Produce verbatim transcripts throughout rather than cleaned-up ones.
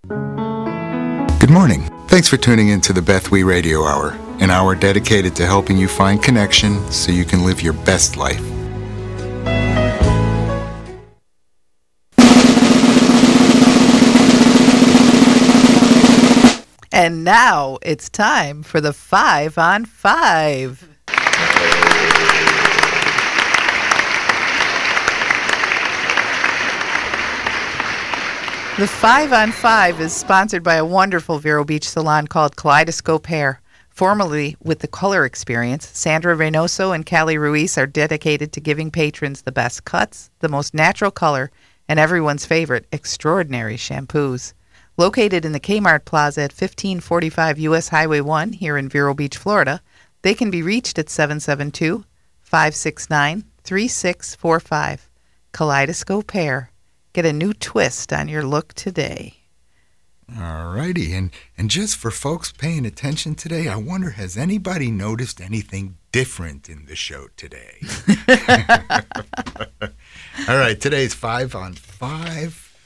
Good morning. Thanks for tuning in to the Beth Wee Radio Hour, an hour dedicated to helping you find connection so you can live your best life. And now it's time for the Five on Five. The Five on Five is sponsored by a wonderful Vero Beach salon called Kaleidoscope Hair. Formerly with the Color Experience, Sandra Reynoso and Callie Ruiz are dedicated to giving patrons the best cuts, the most natural color, and everyone's favorite, extraordinary shampoos. Located in the Kmart Plaza at fifteen forty-five U S Highway one here in Vero Beach, Florida, they can be reached at seven seven two, five six nine, three six four five. Kaleidoscope Hair. Get a new twist on your look today. All righty, and, and just for folks paying attention today, I wonder, has anybody noticed anything different in the show today? All right, today's Five on Five,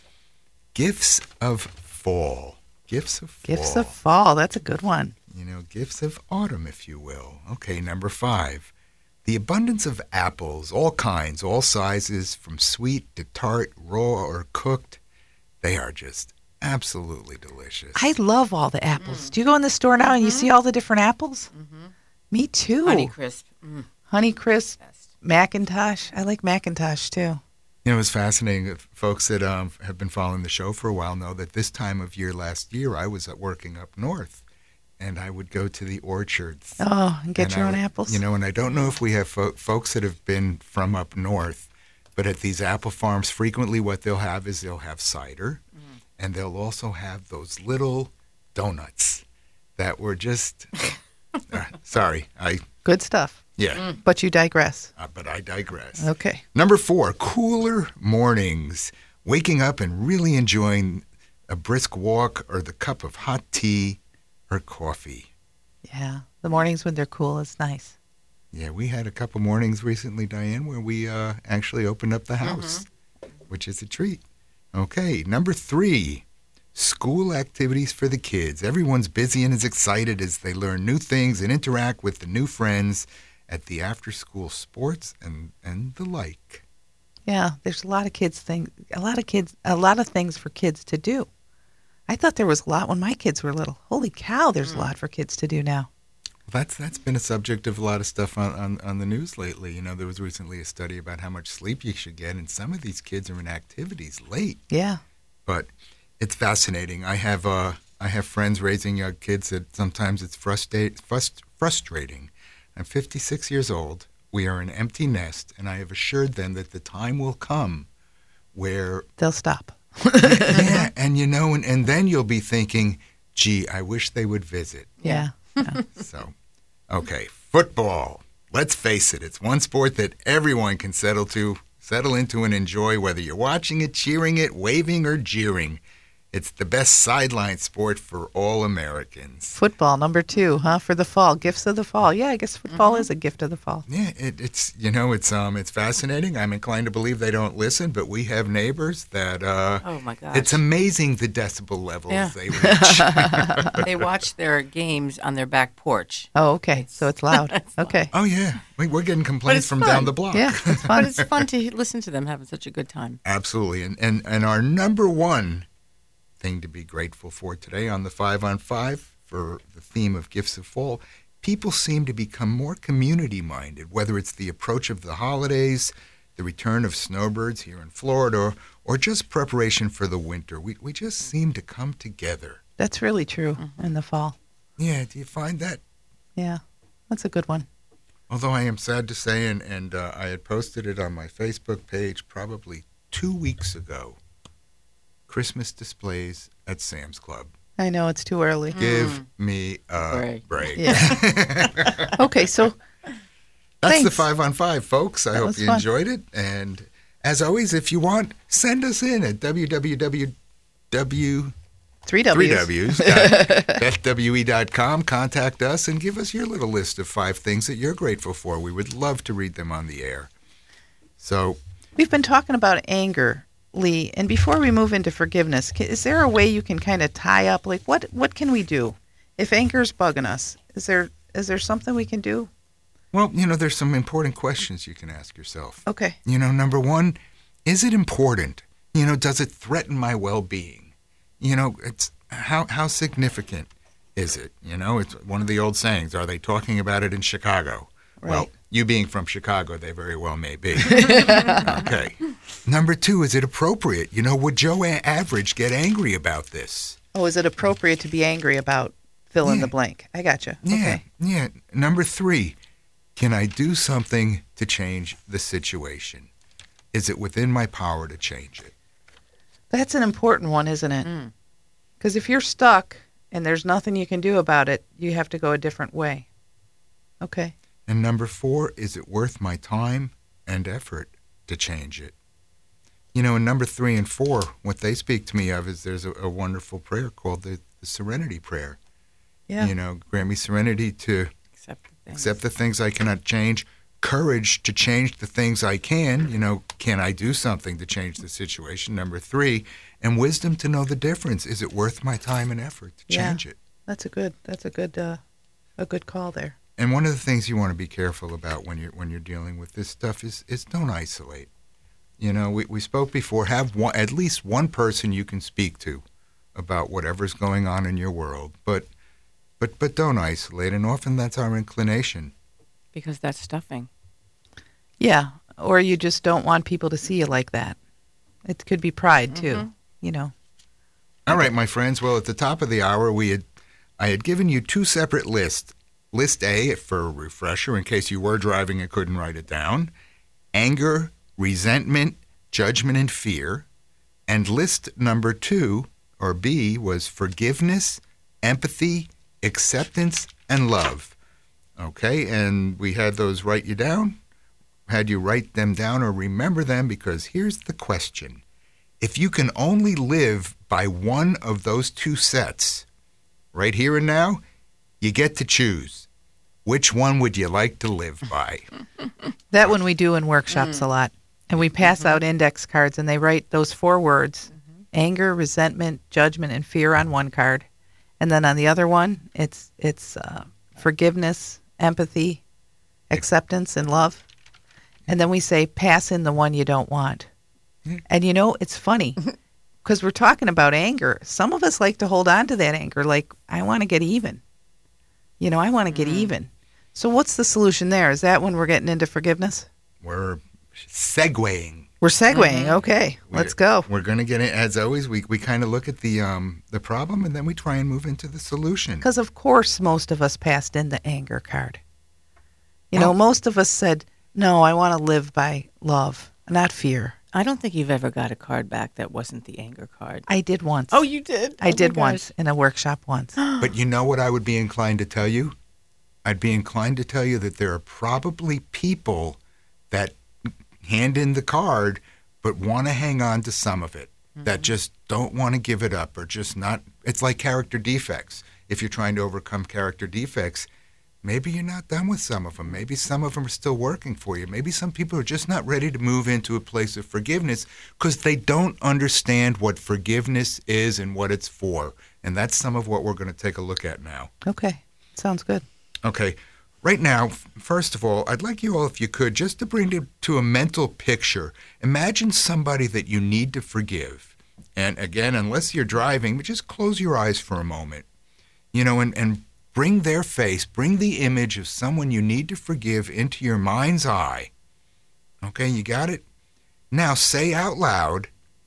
Gifts of Fall. Gifts of Fall. Gifts of Fall, that's a good one. You know, gifts of autumn, if you will. Okay, number five. The abundance of apples, all kinds, all sizes, from sweet to tart, raw or cooked, they are just absolutely delicious. I love all the apples. Mm. Do you go in the store now mm-hmm. and you see all the different apples? Mm-hmm. Me too. Honeycrisp. Mm. Honeycrisp, Macintosh. I like Macintosh too. You know, it's fascinating. Folks that um, have been following the show for a while know that this time of year last year, I was working up north. And I would go to the orchards. Oh, and get and your I own would, apples? You know, and I don't know if we have fo- folks that have been from up north, but at these apple farms, frequently what they'll have is they'll have cider, mm. and they'll also have those little donuts that were just, uh, sorry. I Good stuff. Yeah. Mm. But you digress. Uh, but I digress. Okay. Number four, cooler mornings. Waking up and really enjoying a brisk walk or the cup of hot tea or coffee. Yeah, the mornings when they're cool is nice. Yeah, we had a couple mornings recently, Diane, where we uh, actually opened up the house, mm-hmm. which is a treat. Okay, number three, school activities for the kids. Everyone's busy and is excited as they learn new things and interact with the new friends at the after-school sports and, and the like. Yeah, there's a lot of kids thing, a lot of kids, a lot of things for kids to do. I thought there was a lot when my kids were little. Holy cow, there's mm. a lot for kids to do now. Well, that's that's been a subject of a lot of stuff on, on, on the news lately. You know, there was recently a study about how much sleep you should get, and some of these kids are in activities late. Yeah. But it's fascinating. I have uh, I have friends raising young kids that sometimes it's frustra- frust- frustrating. I'm fifty-six years old. We are an empty nest, and I have assured them that the time will come where they'll stop. Yeah, and you know, and, and then you'll be thinking, gee, I wish they would visit. Yeah. yeah. So, okay, football. Let's face it, it's one sport that everyone can settle to, settle into and enjoy, whether you're watching it, cheering it, waving, or jeering. It's the best sideline sport for all Americans. Football, number two, huh? For the fall, gifts of the fall. Yeah, I guess football mm-hmm. is a gift of the fall. Yeah, it, it's you know it's um it's fascinating. I'm inclined to believe they don't listen, but we have neighbors that uh oh my gosh, it's amazing the decibel levels yeah. they reach. They watch their games on their back porch. Oh, okay, so it's loud. It's okay. loud. Oh yeah, we, we're getting complaints from fun. down the block. Yeah, it's fun. But it's fun to listen to them having such a good time. Absolutely, and and and our number one thing to be grateful for today on the Five on Five for the theme of Gifts of Fall, people seem to become more community-minded, whether it's the approach of the holidays, the return of snowbirds here in Florida, or, or just preparation for the winter. We we just seem to come together. That's really true mm-hmm. in the fall. Yeah, do you find that? Yeah, that's a good one. Although I am sad to say, and, and uh, I had posted it on my Facebook page probably two weeks ago, Christmas displays at Sam's Club. I know, it's too early. Give Mm. me a break. break. Yeah. Okay, so that's thanks. the Five on Five, folks. I That hope was you fun. enjoyed it. And as always, if you want, send us in at www. Three W's. Three W's. Beth W E dot com. Contact us and give us your little list of five things that you're grateful for. We would love to read them on the air. So We've been talking about anger Lee, and before we move into forgiveness, ca- is there a way you can kind of tie up, like, what, what can we do? If anger's bugging us, is there is there something we can do? Well, you know, there's some important questions you can ask yourself. Okay. You know, number one, is it important? You know, does it threaten my well-being? You know, it's how how significant is it? You know, it's one of the old sayings, are they talking about it in Chicago? Right. Well, you being from Chicago, they very well may be. Okay. Number two, is it appropriate? You know, would Joe A- Average get angry about this? Oh, is it appropriate to be angry about fill in Yeah. the blank? I gotcha. Yeah, Okay. yeah. Number three, can I do something to change the situation? Is it within my power to change it? That's an important one, isn't it? Mm. Because if you're stuck and there's nothing you can do about it, you have to go a different way. Okay. And number four, is it worth my time and effort to change it? You know, in number three and four, what they speak to me of is there's a, a wonderful prayer called the, the Serenity Prayer. Yeah. You know, grant me serenity to Accept the things. accept the things I cannot change, courage to change the things I can. You know, can I do something to change the situation? Number three, and wisdom to know the difference. Is it worth my time and effort to Yeah. change it? That's a good. That's a good. Uh, a good call there. And one of the things you want to be careful about when you're when you're dealing with this stuff is is don't isolate. You know, we, we spoke before. Have one, at least one person you can speak to about whatever's going on in your world, but but but don't isolate. And often that's our inclination. Because that's stuffing. Yeah. Or you just don't want people to see you like that. It could be pride too. Mhm. You know. All right, my friends. Well, at the top of the hour, we had I had given you two separate lists. List A, for a refresher, in case you were driving and couldn't write it down: anger, resentment, judgment, and fear. And list number two, or B, was forgiveness, empathy, acceptance, and love. Okay, and we had those write you down. Had you write them down or remember them, because here's the question. If you can only live by one of those two sets, right here and now, you get to choose. Which one would you like to live by? That one we do in workshops a lot. And we pass out index cards and they write those four words: anger, resentment, judgment, and fear on one card. And then on the other one, it's it's uh, forgiveness, empathy, acceptance, and love. And then we say, pass in the one you don't want. And you know, it's funny because we're talking about anger. Some of us like to hold on to that anger, like, I want to get even. You know, I want to get even. So what's the solution there? Is that when we're getting into forgiveness? We're segueing. We're segueing. Okay, let's go. We're going to get it. As always, we, we kind of look at the um the problem and then we try and move into the solution. Because, of course, most of us passed in the anger card. You know, Well- most of us said, no, I want to live by love, not fear. I don't think you've ever got a card back that wasn't the anger card. I did once. Oh, you did? I Oh, did my once in a workshop once. But you know what I would be inclined to tell you? I'd be inclined to tell you that there are probably people that hand in the card but want to hang on to some of it, that just don't want to give it up, or just not. It's like character defects. If you're trying to overcome character defects, maybe you're not done with some of them. Maybe some of them are still working for you. Maybe some people are just not ready to move into a place of forgiveness because they don't understand what forgiveness is and what it's for. And that's some of what we're going to take a look at now. Okay, sounds good. Okay, right now, f- first of all, I'd like you all, if you could, just to bring it to a mental picture. Imagine somebody that you need to forgive. And again, unless you're driving, but just close your eyes for a moment. You know, and, and bring their face, bring the image of someone you need to forgive into your mind's eye. Okay, you got it? Now say out loud,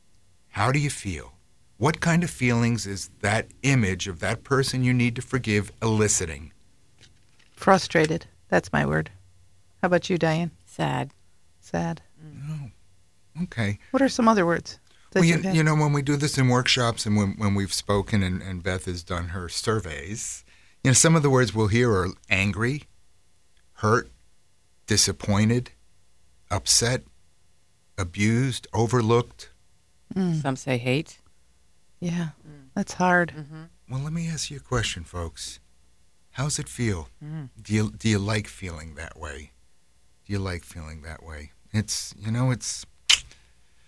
how do you feel? What kind of feelings is that image of that person you need to forgive eliciting? Frustrated. That's my word. How about you, Diane? Sad. Sad. Okay. What are some other words? that Well, you, you've had? you know, when we do this in workshops and when, when we've spoken and, and Beth has done her surveys, you know, some of the words we'll hear are angry, hurt, disappointed, upset, abused, overlooked. Mm, Some say hate. yeah, that's hard. Mm-hmm. Well, let me ask you a question, folks. How's it feel? Mm. Do you do you like feeling that way? Do you like feeling that way? It's, you know, it's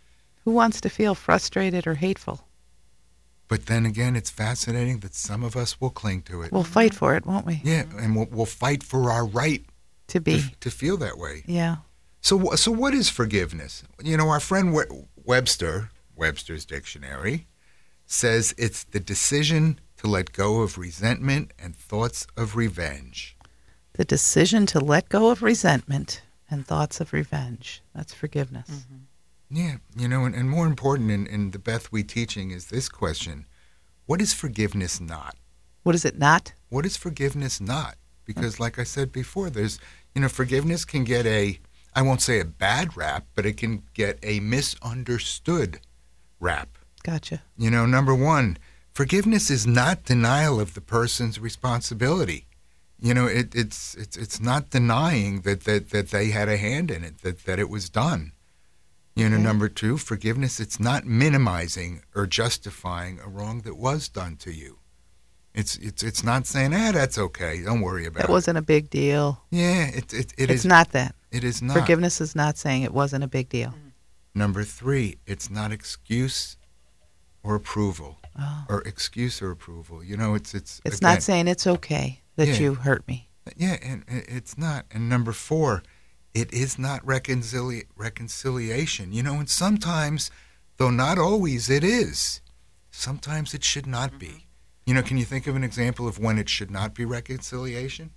Who wants to feel frustrated or hateful? But then again, it's fascinating that some of us will cling to it. We'll fight for it, won't we? Yeah, and we'll, we'll fight for our right To be. to, to feel that way. Yeah. So, so what is forgiveness? You know, our friend We- Webster, Webster's Dictionary, says it's the decision to let go of resentment and thoughts of revenge. The decision to let go of resentment and thoughts of revenge. That's forgiveness. Mm-hmm. Yeah, you know, and, and more important in, in the Beth We teaching is this question: what is forgiveness not? What is it not? What is forgiveness not? Because like I said before, there's, you know, forgiveness can get a, I won't say a bad rap, but it can get a misunderstood rap. Gotcha. You know, number one, forgiveness is not denial of the person's responsibility. You know, it, it's it's it's not denying that, that, that they had a hand in it, that, that it was done. You know, Okay. number two, forgiveness, it's not minimizing or justifying a wrong that was done to you. It's it's it's not saying, ah, that's okay, don't worry about That it. wasn't a big deal. Yeah, it it, it It's is not that. It is not. Forgiveness is not saying it wasn't a big deal. Number three, it's not excuse or approval, Oh. or excuse or approval. You know, it's it's. It's again, not saying it's okay that Yeah. you hurt me. Yeah, and it- it's not. And number four, it is not reconcilia- reconciliation. You know, and sometimes, though not always, it is. Sometimes it should not be. You know, can you think of an example of when it should not be reconciliation?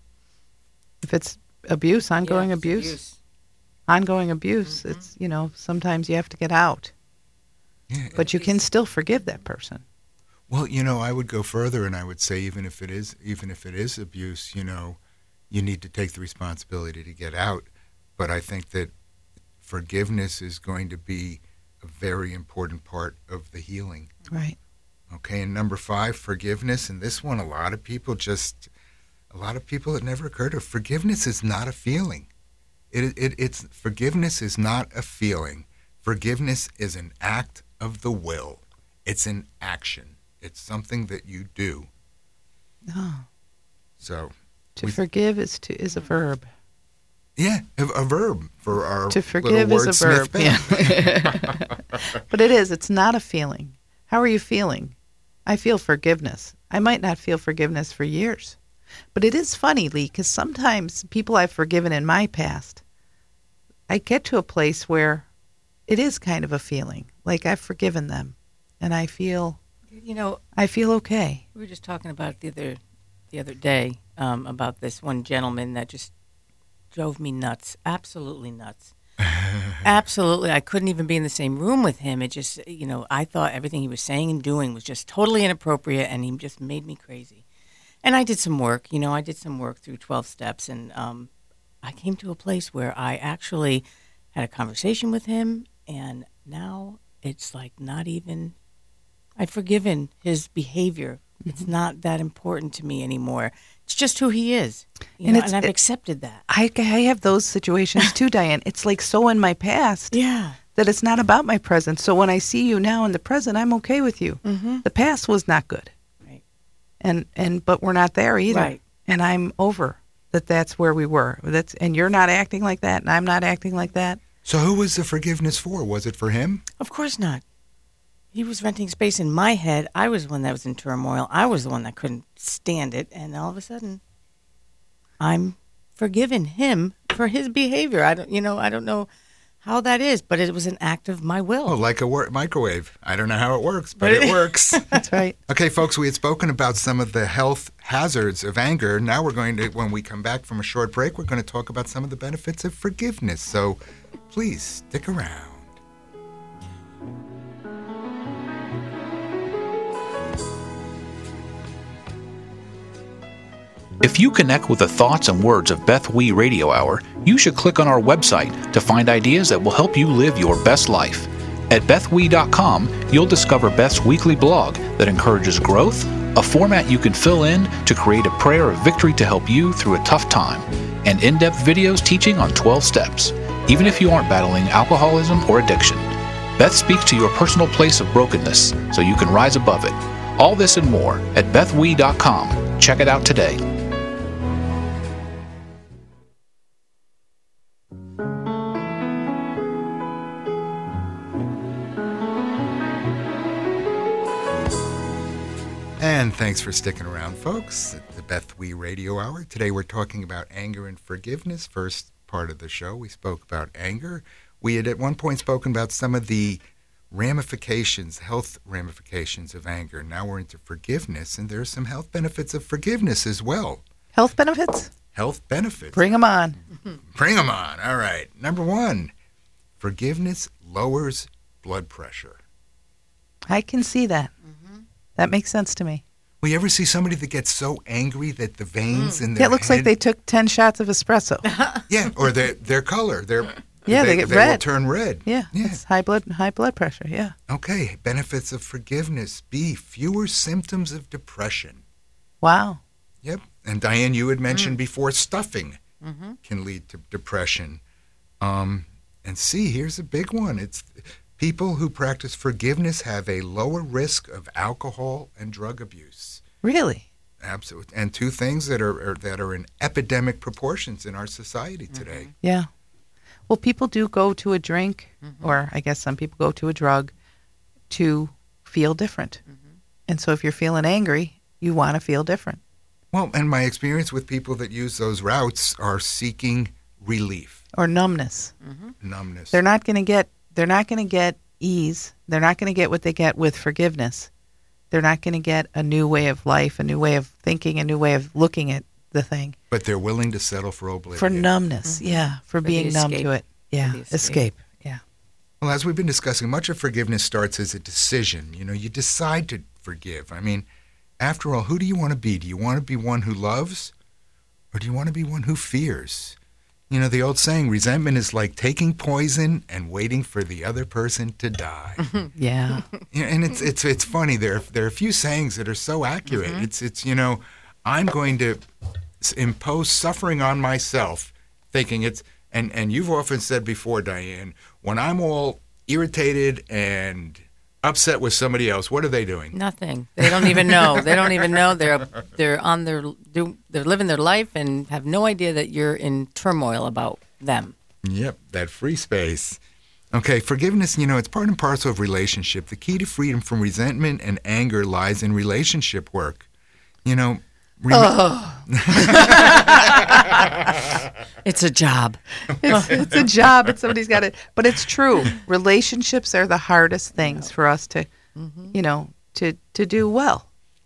If it's abuse, ongoing Yeah, it's abuse, ongoing abuse, Mhm. it's, you know, sometimes you have to get out. Yeah. But you can still forgive that person. Well, you know, I would go further, and I would say even if it is, even if it is abuse, you know, you need to take the responsibility to get out. But I think that forgiveness is going to be a very important part of the healing. Right. Okay, and number five, forgiveness. And this one, a lot of people just, a lot of people, it never occurred to. Forgiveness is not a feeling. It, it, it's forgiveness is not a feeling. Forgiveness is an act of the will. It's an action. It's something that you do. Oh. So, To We- forgive is to is a verb. yeah, a, a verb for our To forgive little is a wordsmith verb. Beth. Yeah. But it is. It's not a feeling. How are you feeling? I feel forgiveness. I might not feel forgiveness for years. But it is funny, Lee, because sometimes people I've forgiven in my past, I get to a place where it is kind of a feeling. Like I've forgiven them. And I feel You know, I feel okay. we were just talking about it the other the other day um, about this one gentleman that just drove me nuts, absolutely nuts. Absolutely, I couldn't even be in the same room with him. It just, you know, I thought everything he was saying and doing was just totally inappropriate, and he just made me crazy. And I did some work, you know, I did some work through twelve steps, and um, I came to a place where I actually had a conversation with him, and now it's like not even, I've forgiven his behavior. It's not that important to me anymore. It's just who he is, you And know, it's- and I've it- accepted that. I, I have those situations too, Diane. It's like so in my past Yeah. that it's not about my present. So when I see you now in the present, I'm okay with you. Mm-hmm. The past was not good. Right. And and but we're not there either. Right. And I'm over that that's where we were. That's and you're not acting like that and I'm not acting like that. So who was the forgiveness for? Was it for him? Of course not. He was renting space in my head. I was the one that was in turmoil. I was the one that couldn't stand it. And all of a sudden, I'm forgiving him for his behavior. I don't, you know, I don't know how that is, but it was an act of my will. Oh, like a wor- microwave. I don't know how it works, but But it it- works. That's right. Okay, folks, we had spoken about some of the health hazards of anger. Now we're going to, when we come back from a short break, we're going to talk about some of the benefits of forgiveness. So please stick around. If you connect with the thoughts and words of Beth Wee Radio Hour, you should click on our website to find ideas that will help you live your best life. At beth wee dot com, you'll discover Beth's weekly blog that encourages growth, a format you can fill in to create a prayer of victory to help you through a tough time, and in-depth videos teaching on twelve steps, even if you aren't battling alcoholism or addiction. Beth speaks to your personal place of brokenness so you can rise above it. All this and more at beth wee dot com. Check it out today. And thanks for sticking around, folks, at the Beth Wee Radio Hour. Today we're talking about anger and forgiveness. First part of the show, we spoke about anger. We had at one point spoken about some of the ramifications, health ramifications of anger. Now we're into forgiveness, and there are some health benefits of forgiveness as well. Health benefits? Health benefits. Bring them on. Bring them on. All right. Number one, forgiveness lowers blood pressure. I can see that. Mm-hmm. That makes sense to me. Well, you ever see somebody that gets so angry that the veins mm. in their Yeah, it looks head, like they took ten shots of espresso. yeah, or their their color, their yeah, they, they get they red. will turn red. Yeah, yeah. It's high blood high blood pressure. Yeah. Okay, benefits of forgiveness: B, fewer symptoms of depression. Wow. Yep, and Diane, you had mentioned mm. before stuffing mm-hmm. can lead to depression. Um, and C, here's a big one: it's people who practice forgiveness have a lower risk of alcohol and drug abuse. Really? Absolutely. And two things that are, are that are in epidemic proportions in our society today. Mm-hmm. Yeah. Well, people do go to a drink, mm-hmm. or I guess some people go to a drug to feel different. Mm-hmm. And so if you're feeling angry, you want to feel different. Well, and my experience with people that use those routes are seeking relief. Or numbness. Mm-hmm. Numbness. They're not going to get they're not going to get ease. They're not going to get what they get with forgiveness. They're not going to get a new way of life, a new way of thinking, a new way of looking at the thing. But they're willing to settle for oblivion. For numbness, mm-hmm. yeah. For, for being numb to it. Yeah, escape. escape. Yeah. Well, as we've been discussing, much of forgiveness starts as a decision. You know, you decide to forgive. I mean, after all, who do you want to be? Do you want to be one who loves, or do you want to be one who fears? You know, the old saying, resentment is like taking poison and waiting for the other person to die. Yeah. Yeah, and it's it's it's funny. There there are a few sayings that are so accurate. Mm-hmm. It's it's you know, I'm going to impose suffering on myself, thinking it's and and you've often said before, Diane, when I'm all irritated and upset with somebody else, what are they doing? Nothing. They don't even know. They don't even know. They're they're on their they're living their life and have no idea that you're in turmoil about them. Yep, that free space. Okay, forgiveness, you know, it's part and parcel of relationship. The key to freedom from resentment and anger lies in relationship work. You know, rem- oh. It's a job. It's, it's a job. It's somebody's got it. But it's true. Relationships are the hardest things for us to, mm-hmm. you know, to, to do well.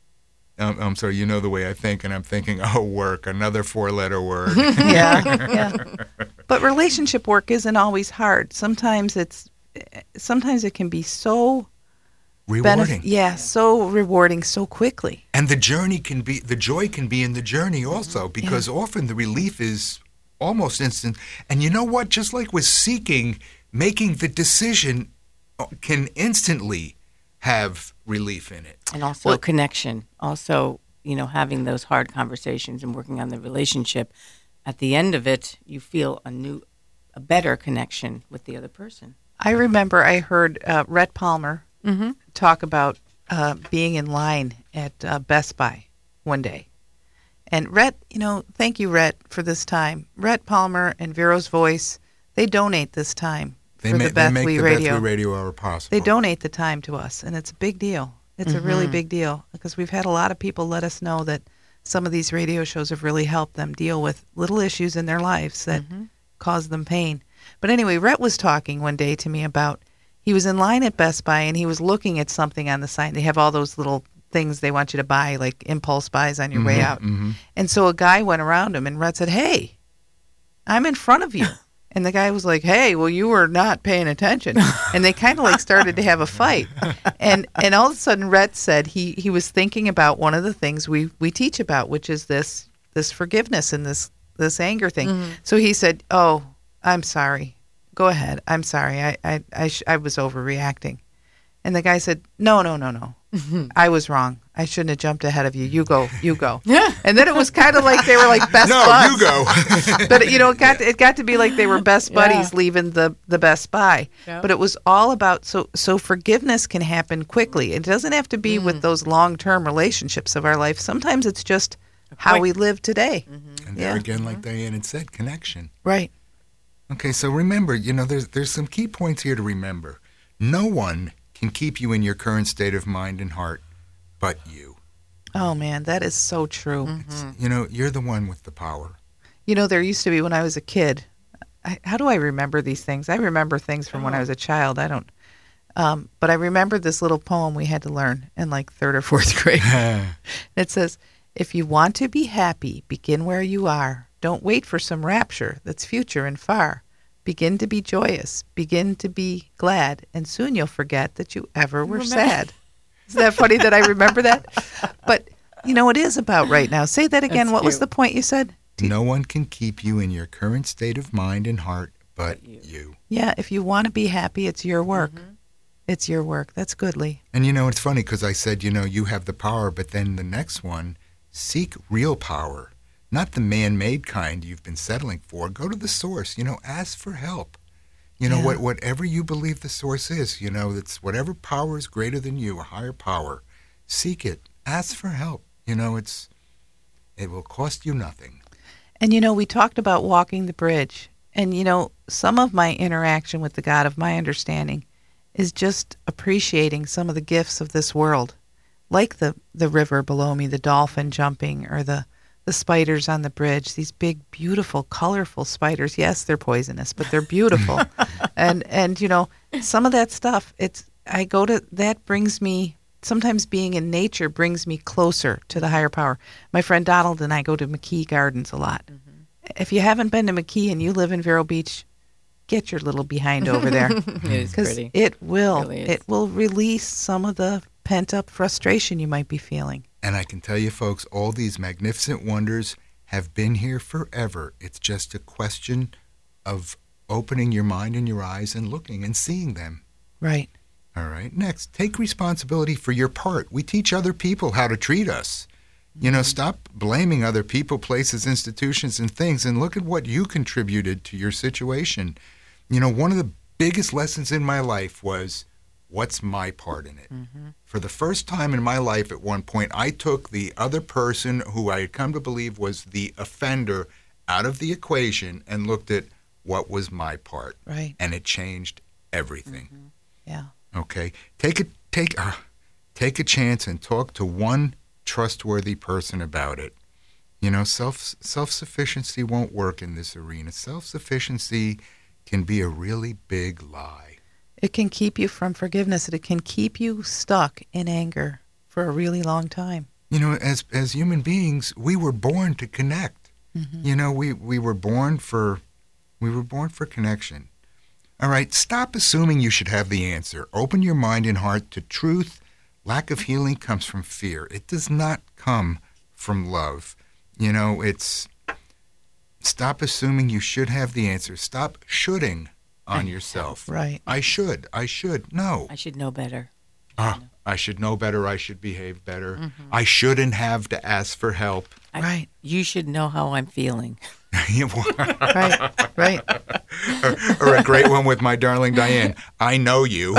Um, I'm sorry, you know the way I think, and I'm thinking, oh, work, another four-letter word. yeah, yeah. But relationship work isn't always hard. Sometimes it's, sometimes it can be so rewarding. Benef- yeah, so rewarding so quickly. And the journey can be, the joy can be in the journey also, because yeah. often the relief is almost instant. And you know what? Just like with seeking, making the decision can instantly have relief in it. And also well, connection. Also, you know, having those hard conversations and working on the relationship. At the end of it, you feel a new, a better connection with the other person. I remember I heard uh, Rhett Palmer mm-hmm. talk about uh, being in line at uh, Best Buy one day. And Rhett, you know, thank you, Rhett, for this time. Rhett Palmer and Vero's Voice, they donate this time they for ma- the Beth Wee Radio. They make the Beth Wee Radio Hour possible. They donate the time to us, and it's a big deal. It's mm-hmm. a really big deal because we've had a lot of people let us know that some of these radio shows have really helped them deal with little issues in their lives that mm-hmm. cause them pain. But anyway, Rhett was talking one day to me about, he was in line at Best Buy and he was looking at something on the sign. They have all those little things they want you to buy, like impulse buys on your mm-hmm, way out. Mm-hmm. And so a guy went around him and Rhett said, "Hey, I'm in front of you." And the guy was like, "Hey, well, you were not paying attention." And they kind of like started to have a fight. And and all of a sudden, Rhett said he, he was thinking about one of the things we, we teach about, which is this this forgiveness and this, this anger thing. Mm-hmm. So he said, "Oh, I'm sorry. Go ahead. I'm sorry. I I I, sh- I was overreacting." And the guy said, "No, no, no, no. Mm-hmm. I was wrong. I shouldn't have jumped ahead of you. You go. You go." And then it was kind of like they were like best no, buds. No, you go. But, you know, it got to, it got to be like they were best buddies yeah. leaving the, the Best Buy. Yeah. But it was all about, so so forgiveness can happen quickly. It doesn't have to be mm. with those long-term relationships of our life. Sometimes it's just how we live today. Mm-hmm. And there yeah. again, like Diane had said, connection. Right. Okay, so remember, you know, there's there's some key points here to remember. No one can keep you in your current state of mind and heart but you. Oh, man, that is so true. It's, you know, you're the one with the power. You know, there used to be when I was a kid. I, how do I remember these things? I remember things from when I was a child. I don't. Um, but I remember this little poem we had to learn in like third or fourth grade. It says, if you want to be happy, begin where you are. Don't wait for some rapture that's future and far. Begin to be joyous. Begin to be glad. And soon you'll forget that you ever were Remember- sad. Isn't that funny that I remember that? But, you know, it is about right now. Say that again. That's What was cute. the point you said? No one can keep you in your current state of mind and heart but you. you. Yeah, if you want to be happy, it's your work. It's your work. That's good, Lee. And you know, it's funny because I said, you know, you have the power, but then the next one, seek real power, not the man-made kind you've been settling for. Go to the source, you know, ask for help. You know, Yeah. what whatever you believe the source is, you know, it's whatever power is greater than you, a higher power. Seek it. Ask for help. You know, it's it will cost you nothing. And, you know, we talked about walking the bridge. And, you know, some of my interaction with the God of my understanding is just appreciating some of the gifts of this world, like the, the river below me, the dolphin jumping, or the, the spiders on the bridge, these big, beautiful, colorful spiders. Yes, they're poisonous, but they're beautiful. and, and, you know, some of that stuff, it's, I go to, that brings me, sometimes being in nature brings me closer to the higher power. My friend Donald and I go to McKee Gardens a lot. If you haven't been to McKee and you live in Vero Beach, get your little behind over there. It is Because pretty. it will. Really is. It will release some of the pent-up frustration you might be feeling. And I can tell you, folks, all these magnificent wonders have been here forever. It's just a question of opening your mind and your eyes and looking and seeing them. Right. All right. Next, take responsibility for your part. We teach other people how to treat us. You know, stop blaming other people, places, institutions, and things, and look at what you contributed to your situation. You know, one of the biggest lessons in my life was, what's my part in it? Mm-hmm. For the first time in my life at one point, I took the other person who I had come to believe was the offender out of the equation and looked at what was my part. Right. And it changed everything. Mm-hmm. Yeah. Okay, take a take uh, take a chance and talk to one trustworthy person about it. You know, self self sufficiency won't work in this arena. Self sufficiency can be a really big lie. It can keep you from forgiveness. It can keep you stuck in anger for a really long time. You know, as as human beings, we were born to connect. Mm-hmm. You know, we we were born for we were born for connection. All right, stop assuming you should have the answer. Open your mind and heart to truth. Lack of healing comes from fear. It does not come from love. You know, it's stop assuming you should have the answer. Stop shoulding on yourself. Right. I should. I should. No. I should know better. Ah, I should know better. I should behave better. Mm-hmm. I shouldn't have to ask for help. I, Right. You should know how I'm feeling. Right. Right. or, or a great one with my darling Diane. I know you.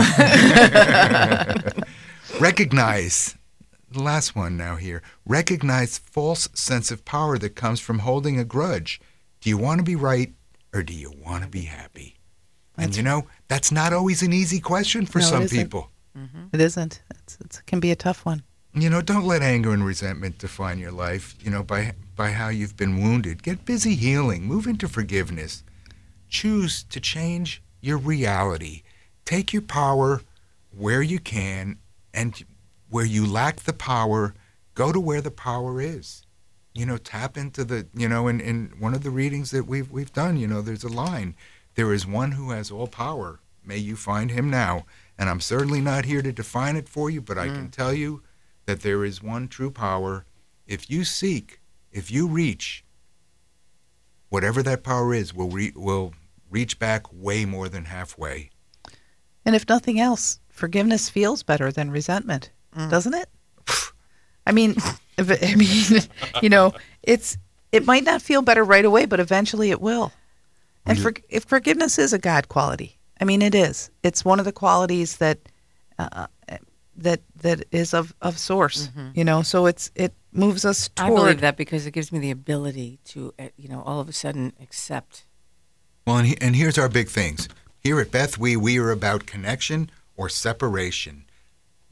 Recognize, the last one now here, recognize false sense of power that comes from holding a grudge. Do you want to be right or do you want to be happy? And That's you know, that's not always an easy question for No, it some isn't. people. It isn't. It's, it's, it can be a tough one. You know, don't let anger and resentment define your life, you know, by by how you've been wounded. Get busy healing. Move into forgiveness. Choose to change your reality. Take your power where you can, and where you lack the power, go to where the power is. You know, tap into the, you know, in, in one of the readings that we've we've done, you know, there's a line, there is one who has all power. May you find him now. And I'm certainly not here to define it for you, but I can tell you that there is one true power. If you seek, if you reach, whatever that power is will re- will reach back way more than halfway. And if nothing else, forgiveness feels better than resentment, doesn't it? I mean, if it, I mean, you know, it's it might not feel better right away, but eventually it will. And for, if forgiveness is a God quality, I mean, it is. It's one of the qualities that uh, that that is of, of source. You know, so it's it moves us I toward. believe that because it gives me the ability to, uh, you know, all of a sudden accept. Well, and, he, and here's our big things. Here at Beth We, we are about connection or separation.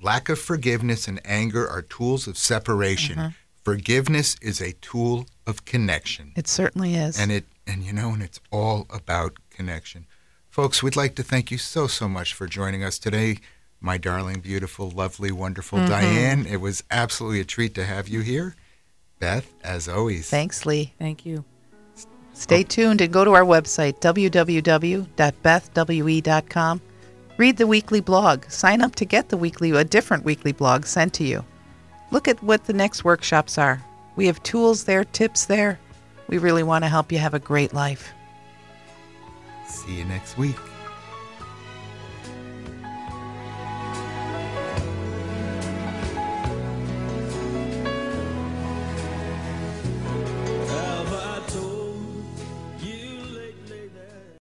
lack of forgiveness and anger are tools of separation. Mm-hmm. Forgiveness is a tool of connection. It certainly is. And it and you know, and it's all about connection. Folks, we'd like to thank you so, so much for joining us today. My darling, beautiful, lovely, wonderful Mm-hmm. Diane. It was absolutely a treat to have you here. Beth, as always. Thanks, Lee. Thank you. Stay tuned and go to our website, w w w dot beth w e dot com. Read the weekly blog. Sign up to get the weekly, a different weekly blog sent to you. Look at what the next workshops are. We have tools there, tips there. We really want to help you have a great life. See you next week.